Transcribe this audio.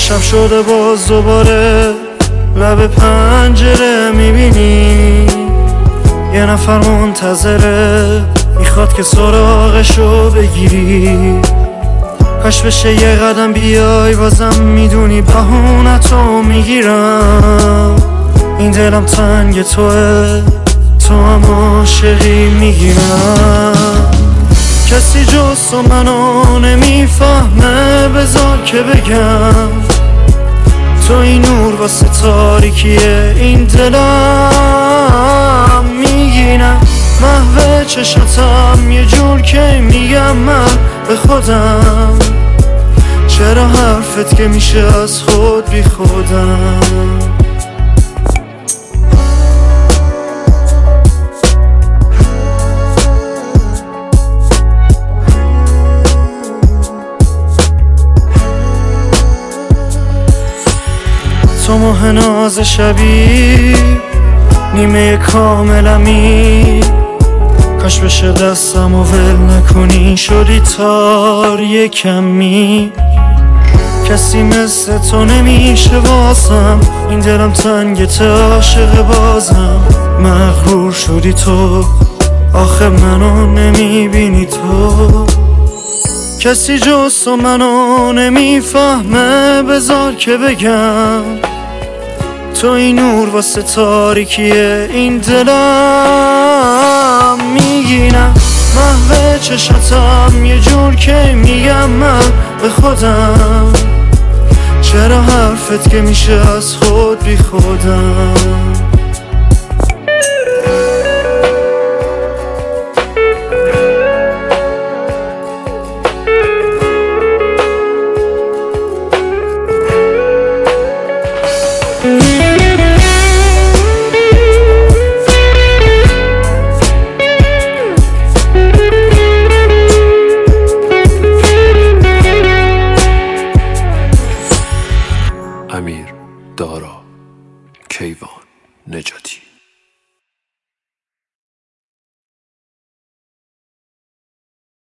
شب شده باز دوباره لب پنجره میبینی یه نفر منتظره میخواد که سراغشو بگیری. کاش بشه یه قدم بیای بازم میدونی بهونتو میگیرم. این دلم تنگ توه تو هم عاشقی میگیرم. کسی جز تو منو نمیفهمه بذار که بگم تو این نور واسه تاریکیه این دلم میگینم. محو چشاتم یه جور که میگم من به خودم چرا حرفت که میشه از خود بی خودم. تو ماه ناز شبی نیمه کاملمی کاش بشه دستم و ول نکنی شدی تار یه کمی. کسی مثل تو نمیشه واسم این دلم تنگت عاشق بازم. مغرور شدی تو آخه منو نمیبینی تو. کسی جز تو منو نمیفهمه بذار که بگم تو این نور واسه تاریکیه این دلم میگینم. محو چشاتم یه جور که میگم من به خودم چرا حرفت که میشه از خود بی خودم. امیر دارا کیوان نجاتی